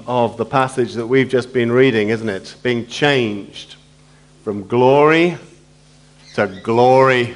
of the passage that we've just been reading, isn't it? Being changed from glory to glory.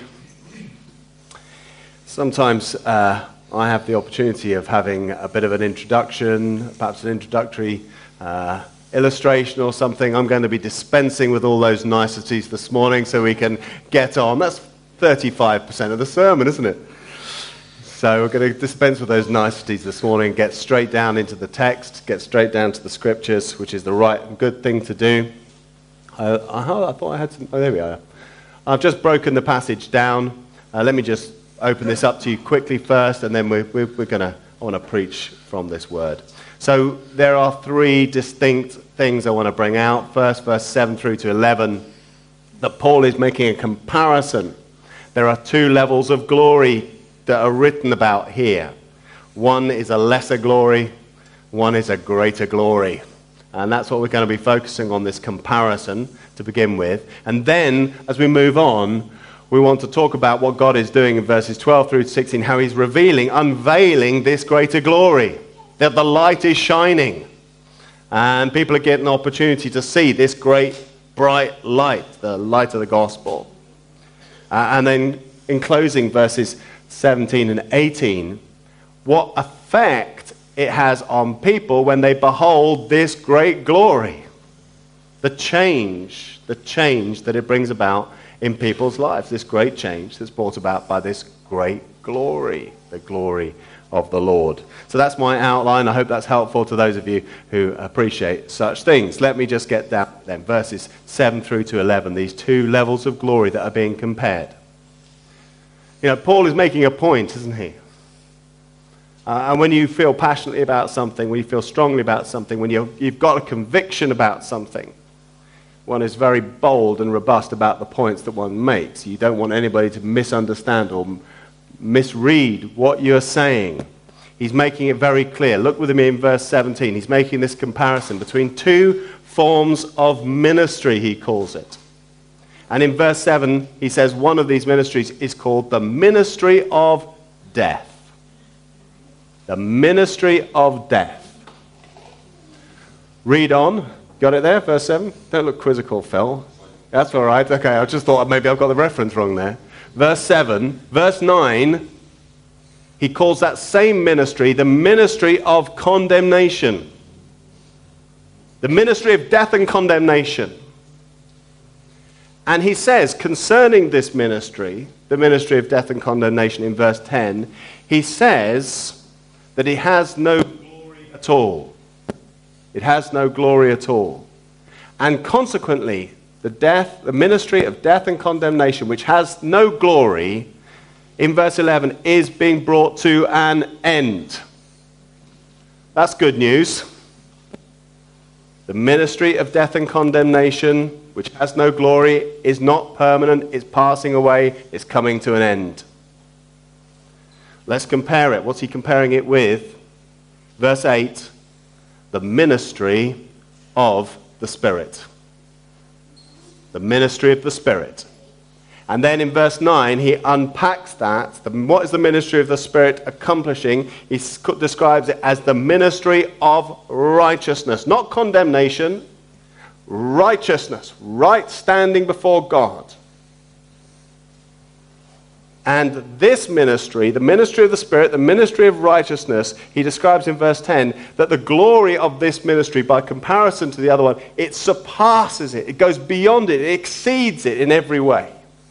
Sometimes I have the opportunity of having a bit of an introduction, perhaps an introductory illustration or something. I'm going to be dispensing with all those niceties this morning so we can get on. That's 35% of the sermon, isn't it? So we're going to dispense with those niceties this morning, get straight down into the text, get straight down to the scriptures, which is the right and good thing to do. I thought I had some... Oh, there we are. I've just broken the passage down. Let me just open this up to you quickly first, and then I want to preach from this word. So there are three distinct things I want to bring out. First, verse 7 through to 11, that Paul is making a comparison. There are two levels of glory that are written about here. One is a lesser glory, one is a greater glory. And that's what we're going to be focusing on, this comparison to begin with. And then, as we move on, we want to talk about what God is doing in verses 12 through to 16, how he's unveiling this greater glory, that the light is shining. And people are getting an opportunity to see this great, bright light, the light of the gospel. And then, in closing, verses 17 and 18, what effect it has on people when they behold this great glory. The change that it brings about in people's lives, this great change that's brought about by this great glory, the glory of the Lord. So that's my outline. I hope that's helpful to those of you who appreciate such things. Let me just get down then, verses 7 through to 11, these two levels of glory that are being compared. You know, Paul is making a point, isn't he? And when you feel passionately about something, when you feel strongly about something, when you've got a conviction about something, one is very bold and robust about the points that one makes. You don't want anybody to misunderstand or misread what you're saying. He's making it very clear. Look with me in verse 17. He's making this comparison between two forms of ministry, he calls it. And in verse 7, he says one of these ministries is called the ministry of death. The ministry of death. Read on. Got it there, verse 7? Don't look quizzical, Phil. That's all right. Okay, I just thought maybe I've got the reference wrong there. Verse 7. Verse 9, he calls that same ministry the ministry of condemnation. The ministry of death and condemnation. And he says, concerning this ministry, the ministry of death and condemnation in verse 10, he says that it has no glory at all. It has no glory at all. And consequently, the ministry of death and condemnation, which has no glory, in verse 11, is being brought to an end. That's good news. The ministry of death and condemnation, which has no glory, is not permanent, is passing away, is coming to an end. Let's compare it. What's he comparing it with? Verse 8, the ministry of the Spirit. The ministry of the Spirit. And then in verse 9, he unpacks that. What is the ministry of the Spirit accomplishing? He describes it as the ministry of righteousness. Not condemnation, righteousness. Right standing before God. And this ministry, the ministry of the Spirit, the ministry of righteousness, he describes in verse 10 that the glory of this ministry, by comparison to the other one, it surpasses it. It goes beyond it. It exceeds it in every way.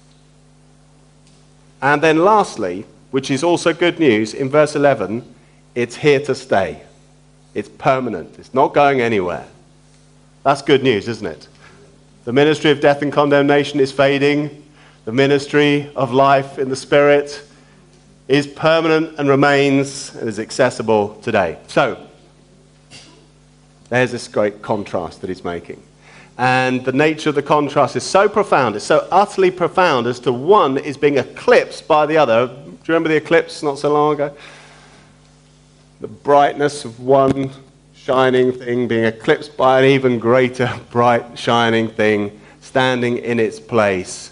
And then lastly, which is also good news, in verse 11, it's here to stay. It's permanent. It's not going anywhere. That's good news, isn't it? The ministry of death and condemnation is fading. The ministry of life in the Spirit is permanent and remains and is accessible today. So, there's this great contrast that he's making. And the nature of the contrast is so profound, it's so utterly profound as to one is being eclipsed by the other. Do you remember the eclipse not so long ago? The brightness of one shining thing being eclipsed by an even greater bright shining thing standing in its place.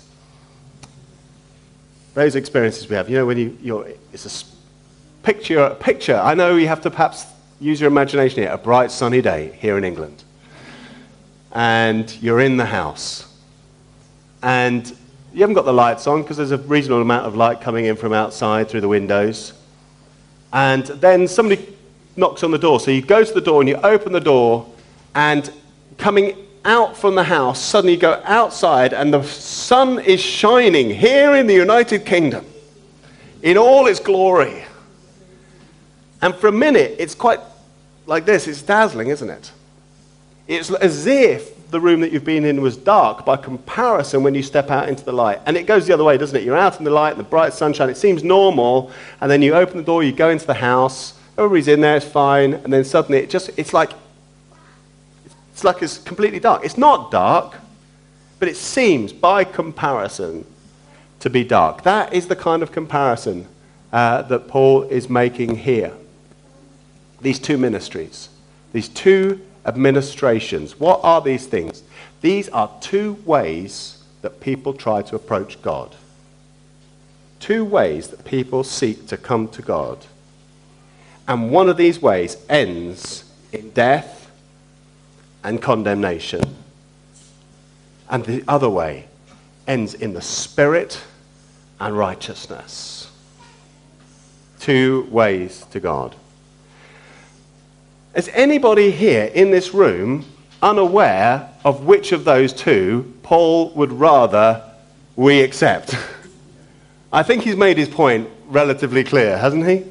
Those experiences we have, you know, when it's a picture. I know you have to perhaps use your imagination here, a bright sunny day here in England. And you're in the house. And you haven't got the lights on because there's a reasonable amount of light coming in from outside through the windows. And then somebody knocks on the door. So you go to the door and you open the door, and coming out from the house, suddenly you go outside and the sun is shining here in the United Kingdom in all its glory. And for a minute, it's quite like this. It's dazzling, isn't it? It's as if the room that you've been in was dark by comparison when you step out into the light. And it goes the other way, doesn't it? You're out in the light, in the bright sunshine. It seems normal. And then you open the door, you go into the house. Everybody's in there, it's fine. And then suddenly it's like it's completely dark. It's not dark, but it seems by comparison to be dark. That is the kind of comparison that Paul is making here. These two ministries, these two administrations. What are these things? These are two ways that people try to approach God. Two ways that people seek to come to God. And one of these ways ends in death and condemnation. And the other way ends in the Spirit and righteousness. Two ways to God. Is anybody here in this room unaware of which of those two Paul would rather we accept? I think he's made his point relatively clear, hasn't he?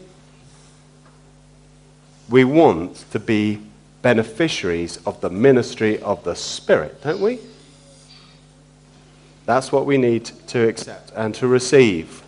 We want to be beneficiaries of the ministry of the Spirit, don't we? That's what we need to accept and to receive.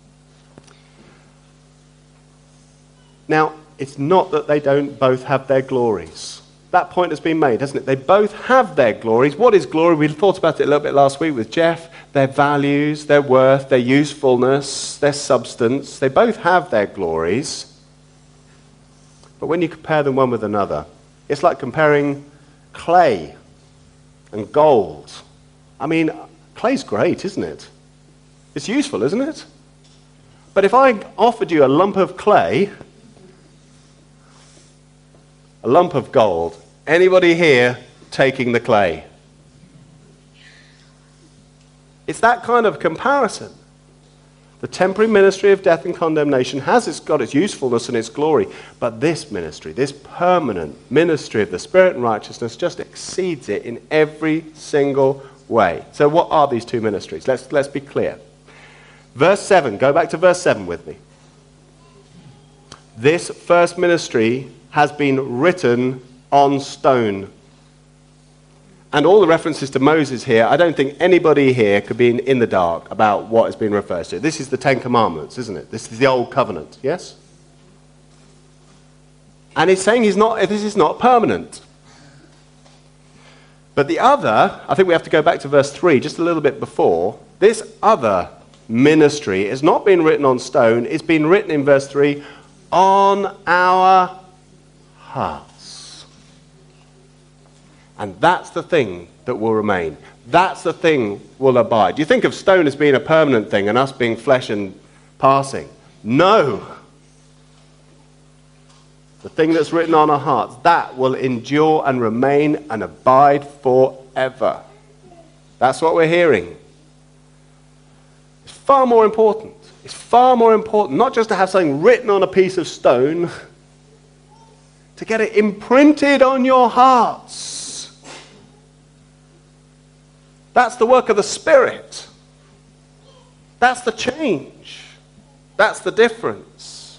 Now, it's not that they don't both have their glories. That point has been made, hasn't it? They both have their glories. What is glory? We thought about it a little bit last week with Jeff. Their values, their worth, their usefulness, their substance. They both have their glories. But when you compare them one with another, it's like comparing clay and gold. I mean, clay's great, isn't it? It's useful, isn't it? But if I offered you a lump of clay, a lump of gold, anybody here taking the clay? It's that kind of comparison. The temporary ministry of death and condemnation has got its usefulness and its glory, but this ministry, this permanent ministry of the Spirit and righteousness just exceeds it in every single way. So what are these two ministries? Let's be clear. Verse 7, go back to verse 7 with me. This first ministry has been written on stone. And all the references to Moses here, I don't think anybody here could be in the dark about what is being referred to. This is the Ten Commandments, isn't it? This is the Old Covenant, yes? And he's saying this is not permanent. But the other, I think we have to go back to verse 3, just a little bit before. This other ministry has not been written on stone. It's been written in verse 3, on our hearts. And that's the thing that will remain. That's the thing will abide. You think of stone as being a permanent thing and us being flesh and passing. No. The thing that's written on our hearts, that will endure and remain and abide forever. That's what we're hearing. It's far more important. It's far more important not just to have something written on a piece of stone, to get it imprinted on your hearts. That's the work of the Spirit. That's the change. That's the difference.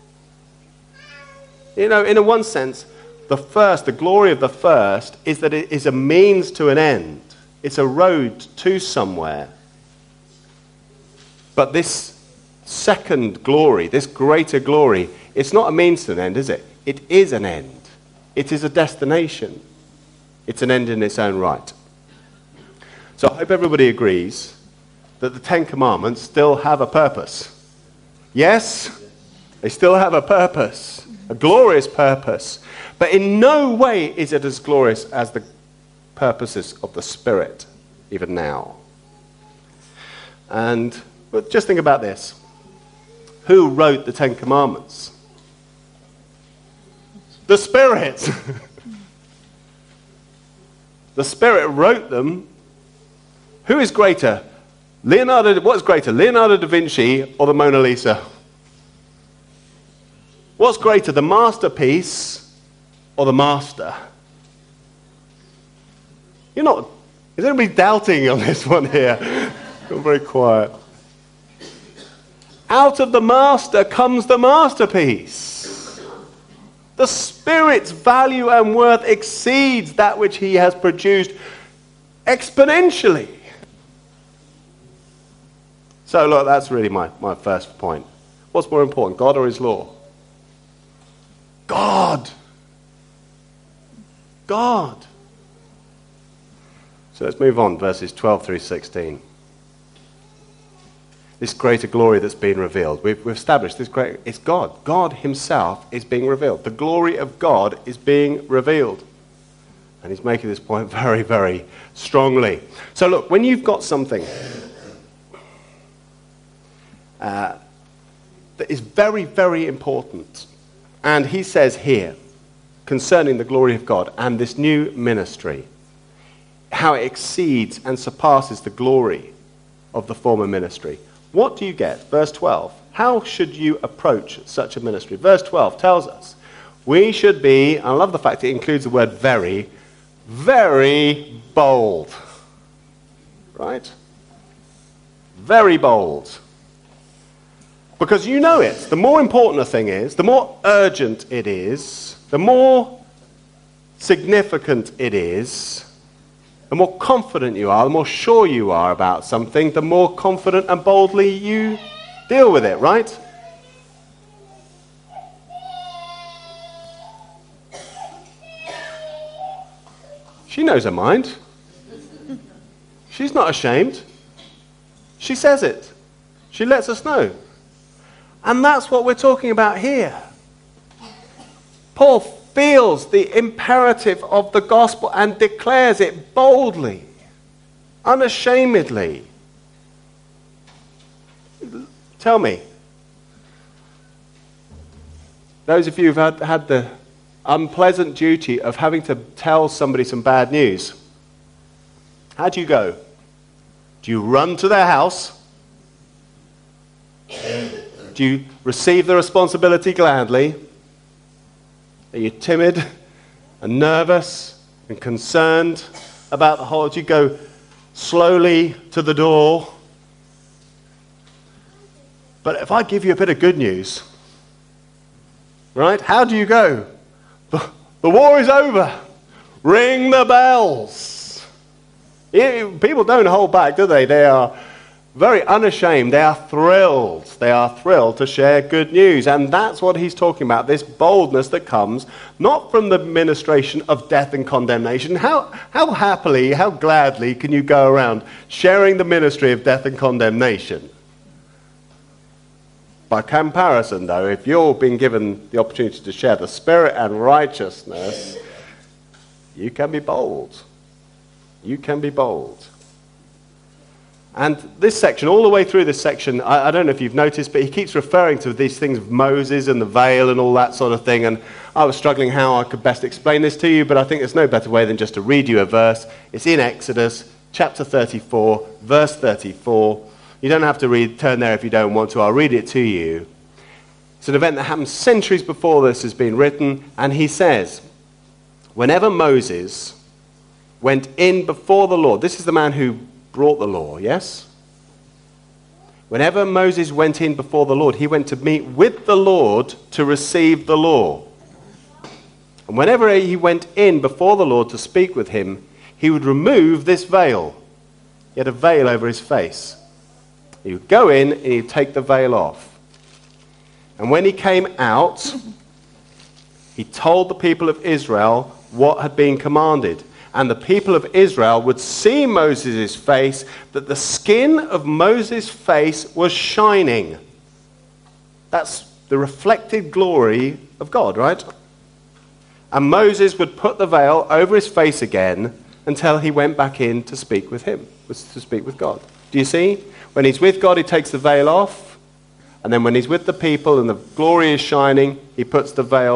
You know, in one sense, the glory of the first is that it is a means to an end. It's a road to somewhere. But this second glory, this greater glory, it's not a means to an end, is it? It is an end. It is a destination. It's an end in its own right. So I hope everybody agrees that the Ten Commandments still have a purpose. Yes? They still have a purpose, a glorious purpose. But in no way is it as glorious as the purposes of the Spirit, even now. And but just think about this. Who wrote the Ten Commandments? The Spirit. The Spirit wrote them. Who is greater? What is greater, Leonardo da Vinci or the Mona Lisa? What's greater, the masterpiece or the master? Is anybody doubting on this one here? I'm very quiet. Out of the master comes the masterpiece. The Spirit's value and worth exceeds that which he has produced exponentially. So look, that's really my first point. What's more important, God or his law? God. God. So let's move on, verses 12 through 16. This greater glory that's been revealed. We've established it's God. God himself is being revealed. The glory of God is being revealed. And he's making this point very, very strongly. So look, when you've got something that is very, very important, and he says here, concerning the glory of God and this new ministry, how it exceeds and surpasses the glory of the former ministry. What do you get? Verse 12. How should you approach such a ministry? Verse 12 tells us we should be, I love the fact it includes the word very, very bold. Right? Very bold. Because you know it. The more important a thing is, the more urgent it is, the more significant it is, the more confident you are, the more sure you are about something, the more confident and boldly you deal with it, right? She knows her mind. She's not ashamed. She says it. She lets us know. And that's what we're talking about here. Paul feels the imperative of the gospel and declares it boldly, unashamedly. Tell me, those of you who've had the unpleasant duty of having to tell somebody some bad news, how do you go? Do you run to their house? Do you receive the responsibility gladly? Are you timid and nervous and concerned about the whole? Do you go slowly to the door? But if I give you a bit of good news, right? How do you go? The war is over. Ring the bells. People don't hold back, do they? They are very unashamed. They are thrilled. They are thrilled to share good news. And that's what he's talking about, this boldness that comes not from the ministration of death and condemnation. How happily, how gladly can you go around sharing the ministry of death and condemnation? By comparison, though, if you're being given the opportunity to share the Spirit and righteousness, you can be bold. You can be bold. And this section, all the way through this section, I don't know if you've noticed, but he keeps referring to these things of Moses and the veil and all that sort of thing. And I was struggling how I could best explain this to you, but I think there's no better way than just to read you a verse. It's in Exodus chapter 34, verse 34. You don't have to turn there if you don't want to. I'll read it to you. It's an event that happened centuries before this has been written. And he says, whenever Moses went in before the Lord, this is the man who brought the law, yes? Whenever Moses went in before the Lord, he went to meet with the Lord to receive the law. And whenever he went in before the Lord to speak with him, he would remove this veil. He had a veil over his face. He would go in and he'd take the veil off. And when he came out, he told the people of Israel what had been commanded. And the people of Israel would see Moses' face, that the skin of Moses' face was shining. That's the reflected glory of God, right? And Moses would put the veil over his face again until he went back in to speak with him, to speak with God. Do you see? When he's with God, he takes the veil off. And then when he's with the people and the glory is shining, he puts the veil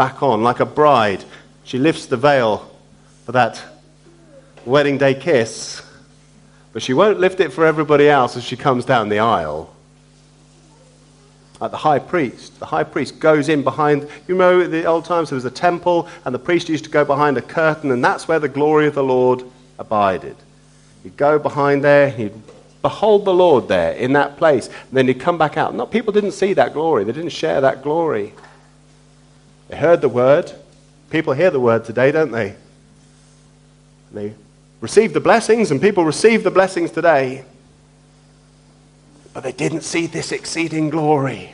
back on. Like a bride, she lifts the veil for that wedding day kiss, but she won't lift it for everybody else as she comes down the aisle. Like the high priest goes in behind, you know, in the old times there was a temple, and the priest used to go behind a curtain, and that's where the glory of the Lord abided. He'd go behind there, he'd behold the Lord there in that place, and then he'd come back out. Not, people didn't see that glory, they didn't share that glory. They heard the word. People hear the word today, don't they? They receive the blessings, and people receive the blessings today. But they didn't see this exceeding glory.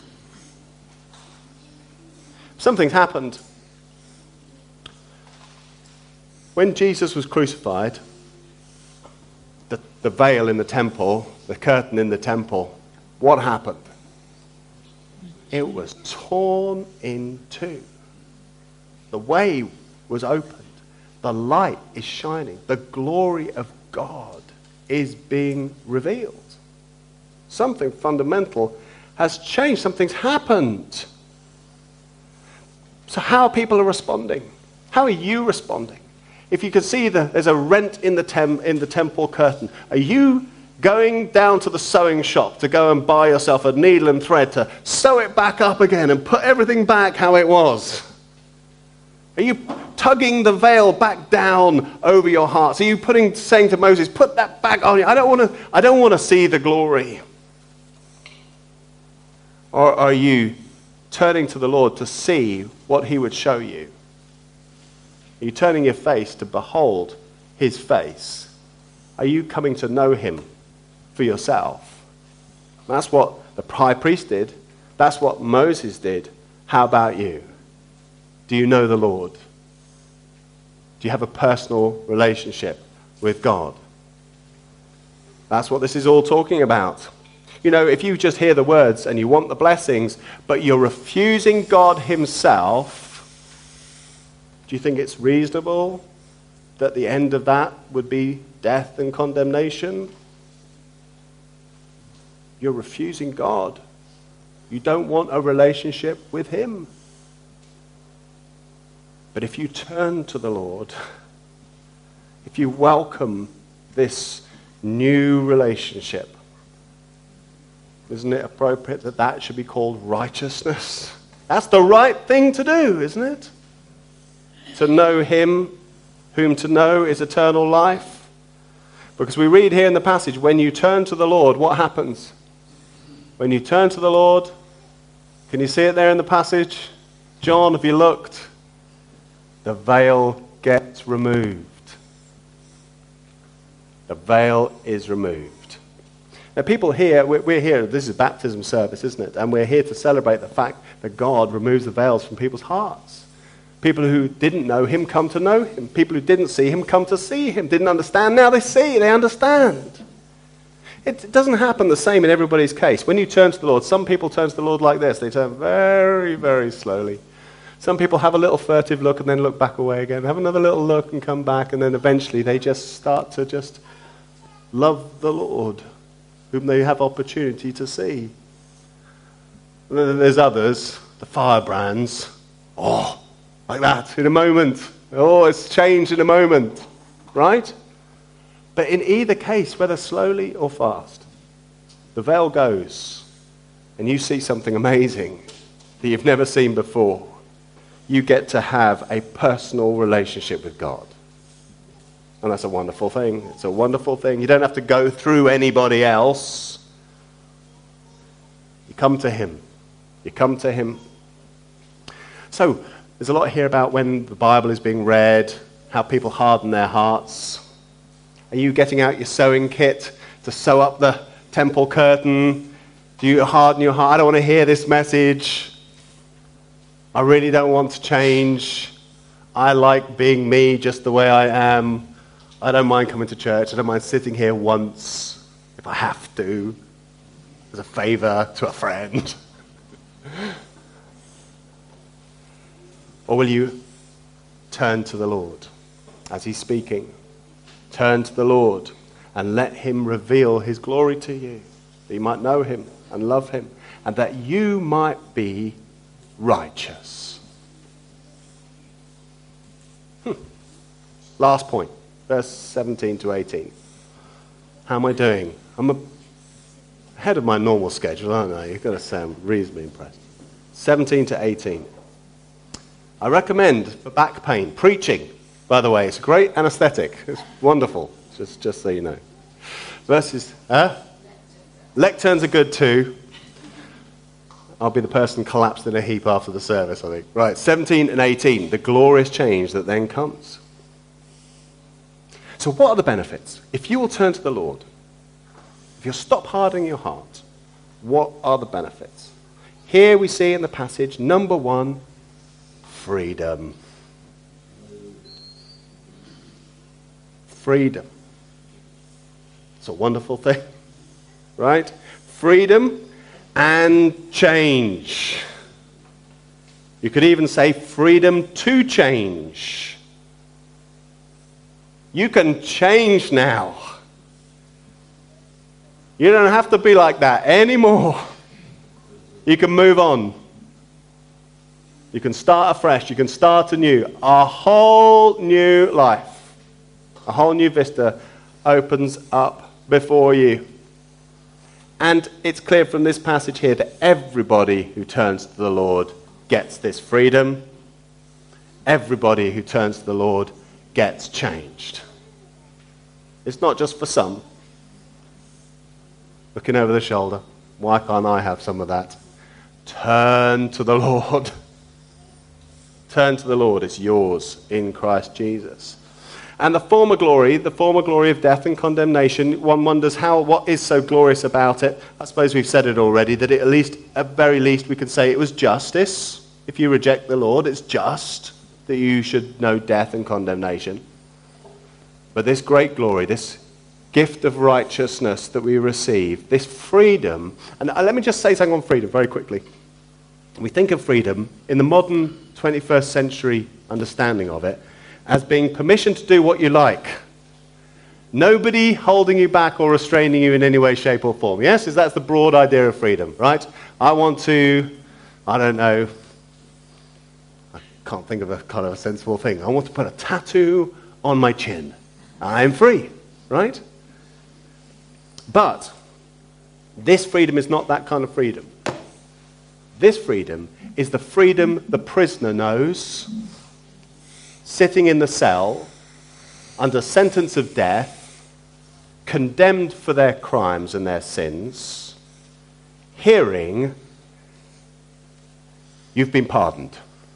Something's happened. When Jesus was crucified, the veil in the temple, the curtain in the temple, what happened? It was torn in two. The way was opened. The light is shining. The glory of God is being revealed. Something fundamental has changed. Something's happened. So how people are responding? How are you responding? If you can see there's a rent in the temple curtain, are you going down to the sewing shop to go and buy yourself a needle and thread to sew it back up again and put everything back how it was? Are you tugging the veil back down over your hearts? Are you saying to Moses, put that back on you? I don't want to see the glory. Or are you turning to the Lord to see what he would show you? Are you turning your face to behold his face? Are you coming to know him for yourself? That's what the high priest did. That's what Moses did. How about you? Do you know the Lord? Do you have a personal relationship with God? That's what this is all talking about. You know, if you just hear the words and you want the blessings, but you're refusing God himself, do you think it's reasonable that the end of that would be death and condemnation? You're refusing God. You don't want a relationship with him. But if you turn to the Lord, if you welcome this new relationship, isn't it appropriate that that should be called righteousness? That's the right thing to do, isn't it? To know him, whom to know is eternal life. Because we read here in the passage, when you turn to the Lord, what happens? When you turn to the Lord, can you see it there in the passage? John, have you looked? The veil gets removed. The veil is removed. Now people here, we're here, this is a baptism service, isn't it? And we're here to celebrate the fact that God removes the veils from people's hearts. People who didn't know him come to know him. People who didn't see him come to see him. Didn't understand, now they see, they understand. It doesn't happen the same in everybody's case. When you turn to the Lord, some people turn to the Lord like this. They turn very, very slowly. Some people have a little furtive look and then look back away again. Have another little look and come back, and then eventually they just start to just love the Lord, whom they have opportunity to see. And then there's others, the firebrands. Oh, like that, in a moment. Oh, it's changed in a moment. Right? But in either case, whether slowly or fast, the veil goes, and you see something amazing that you've never seen before. You get to have a personal relationship with God. And that's a wonderful thing. It's a wonderful thing. You don't have to go through anybody else. You come to him. You come to him. So, there's a lot here about when the Bible is being read, how people harden their hearts. Are you getting out your sewing kit to sew up the temple curtain? Do you harden your heart? I don't want to hear this message. I really don't want to change. I like being me just the way I am. I don't mind coming to church. I don't mind sitting here once if I have to, as a favor to a friend. Or will you turn to the Lord as he's speaking? Turn to the Lord and let him reveal his glory to you, that you might know him and love him, and that you might be righteous. Last point, verse 17 to 18. How am I doing? I'm ahead of my normal schedule, aren't I? You've got to say I'm reasonably impressed. 17 to 18. I recommend for back pain, preaching, by the way. It's a great anesthetic. It's wonderful, just so you know. Verses, lecterns are good too. I'll be the person collapsed in a heap after the service, I think. Right, 17 and 18, the glorious change that then comes. So what are the benefits? If you will turn to the Lord, if you'll stop hardening your heart, what are the benefits? Here we see in the passage, number one, freedom. Freedom. It's a wonderful thing, right? Freedom and change. You could even say freedom to change. You can change now. You don't have to be like that anymore. You can move on. You can start afresh. You can start anew. A whole new life, a whole new vista opens up before you. And it's clear from this passage here that everybody who turns to the Lord gets this freedom. Everybody who turns to the Lord gets changed. It's not just for some. Looking over the shoulder, why can't I have some of that? Turn to the Lord. Turn to the Lord. It's yours in Christ Jesus. And the former glory of death and condemnation, one wonders what is so glorious about it? I suppose we've said it already, that at very least we could say it was justice. If you reject the Lord, it's just that you should know death and condemnation. But this great glory, this gift of righteousness that we receive, this freedom, and let me just say something on freedom very quickly. We think of freedom in the modern 21st century understanding of it as being permission to do what you like. Nobody holding you back or restraining you in any way, shape or form. Yes, that's the broad idea of freedom, right? I want to, I don't know, I can't think of a kind of a sensible thing. I want to put a tattoo on my chin. I'm free, right? But this freedom is not that kind of freedom. This freedom is the freedom the prisoner knows, sitting in the cell, under sentence of death, condemned for their crimes and their sins, hearing, you've been pardoned.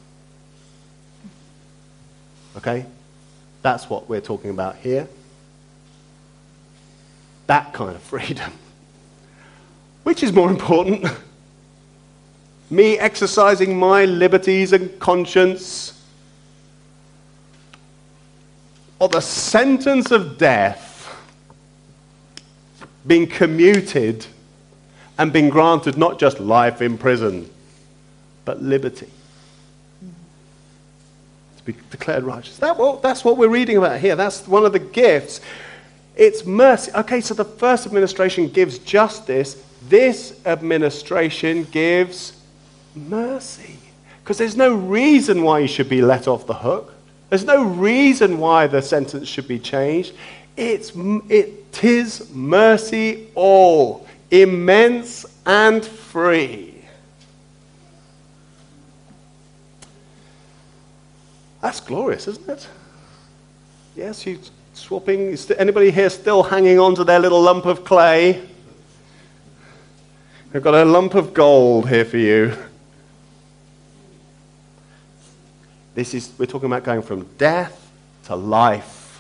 Okay? That's what we're talking about here. That kind of freedom. Which is more important? Me exercising my liberties and conscience, or the sentence of death being commuted and being granted not just life in prison, but liberty. To be declared righteous. That's what we're reading about here. That's one of the gifts. It's mercy. Okay, so the first administration gives justice. This administration gives mercy. Because there's no reason why you should be let off the hook. There's no reason why the sentence should be changed. It is mercy all, immense and free. That's glorious, isn't it? Yes, you swapping. Is anybody here still hanging on to their little lump of clay? I've got a lump of gold here for you. We're talking about going from death to life.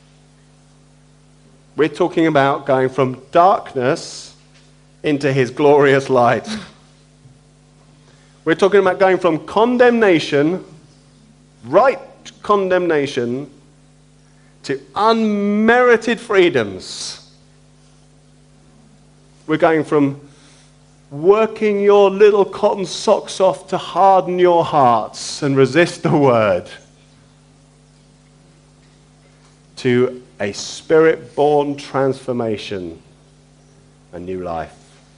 We're talking about going from darkness into his glorious light. We're talking about going from condemnation, right condemnation, to unmerited freedoms. We're going from working your little cotton socks off to harden your hearts and resist the word, to a spirit-born transformation, a new life.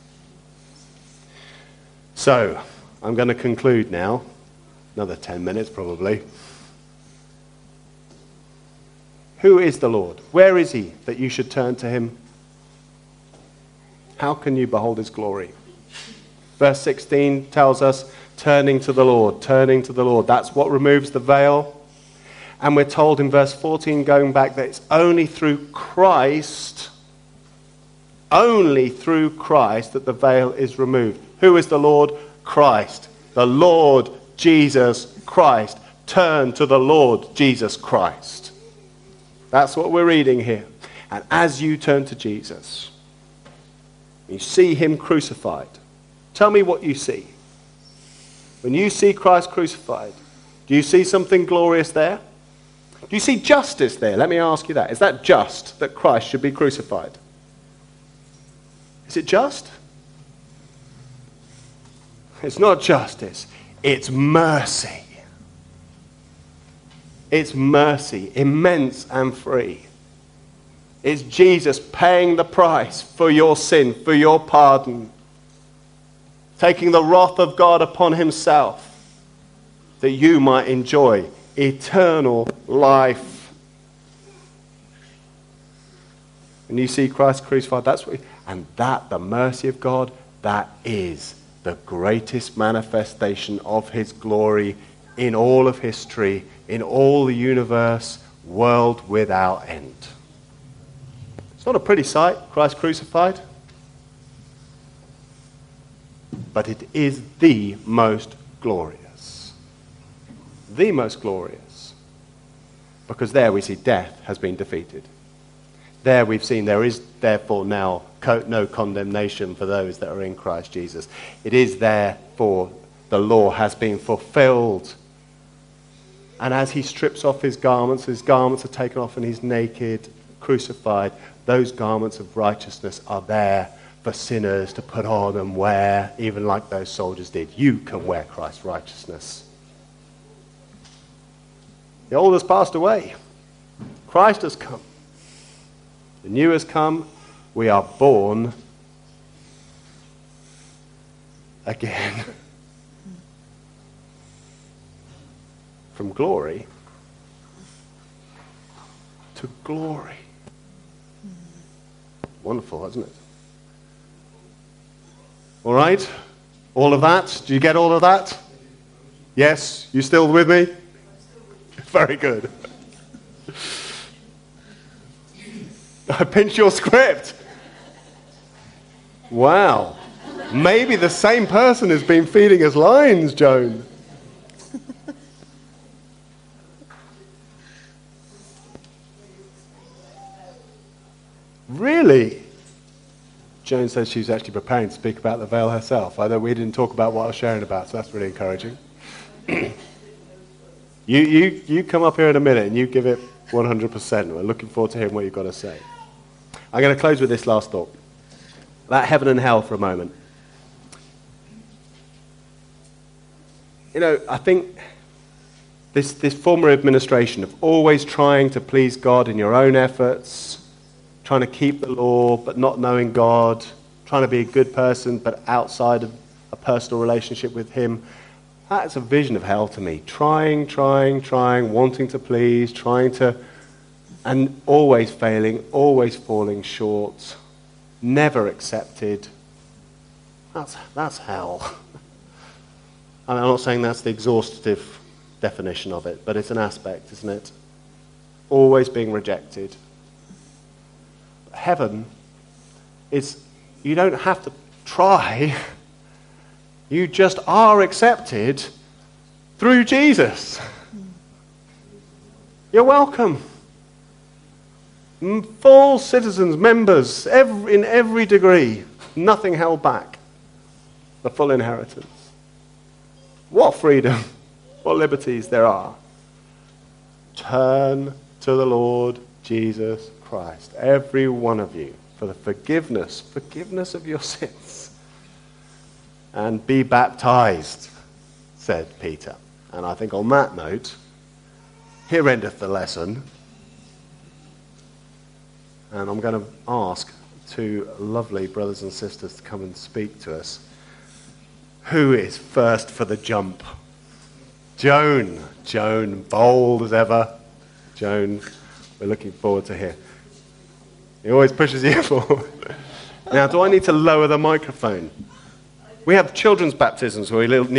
So, I'm going to conclude now. Another 10 minutes probably. Who is the Lord? Where is he that you should turn to him? How can you behold his glory? Verse 16 tells us, turning to the Lord, turning to the Lord. That's what removes the veil. And we're told in verse 14, going back, that it's only through Christ that the veil is removed. Who is the Lord? Christ. The Lord Jesus Christ. Turn to the Lord Jesus Christ. That's what we're reading here. And as you turn to Jesus, you see him crucified. Tell me what you see. When you see Christ crucified, do you see something glorious there? Do you see justice there? Let me ask you that. Is that just that Christ should be crucified? Is it just? It's not justice. It's mercy. It's mercy, immense and free. It's Jesus paying the price for your sin, for your pardon. Taking the wrath of God upon himself that you might enjoy eternal life. When you see Christ crucified, the mercy of God, that is the greatest manifestation of his glory in all of history, in all the universe, world without end. It's not a pretty sight, Christ crucified, but it is the most glorious. The most glorious. Because there we see death has been defeated. There we've seen there is therefore now no condemnation for those that are in Christ Jesus. It is therefore the law has been fulfilled. And as he strips off his garments are taken off and he's naked, crucified. Those garments of righteousness are there for sinners to put on and wear, even like those soldiers did. You can wear Christ's righteousness. The old has passed away. Christ has come. The new has come. We are born again. From glory to glory. Wonderful, isn't it? All right? All of that? Do you get all of that? Yes? You still with me? Very good. I pinched your script. Wow. Maybe the same person has been feeding us lines, Joan. Really? Joan says she's actually preparing to speak about the veil herself. I know we didn't talk about what I was sharing about, so that's really encouraging. You come up here in a minute and you give it 100%. We're looking forward to hearing what you've got to say. I'm going to close with this last thought. About heaven and hell for a moment. You know, I think this former administration of always trying to please God in your own efforts, trying to keep the law but not knowing God, trying to be a good person but outside of a personal relationship with him, that's a vision of hell to me. Trying, wanting to please, and always failing, always falling short, never accepted. That's hell. I'm not saying that's the exhaustive definition of it, but it's an aspect, isn't it? Always being rejected. Heaven is, you don't have to try. You just are accepted through Jesus. You're welcome. Full citizens, members, in every degree. Nothing held back. The full inheritance. What freedom, what liberties there are. Turn to the Lord Jesus Christ, every one of you, for the forgiveness of your sins. And be baptized, said Peter. And I think on that note, here endeth the lesson. And I'm going to ask two lovely brothers and sisters to come and speak to us. Who is first for the jump? Joan, bold as ever. Joan, we're looking forward to hear. He always pushes you forward. Now, do I need to lower the microphone? We have children's baptisms where we need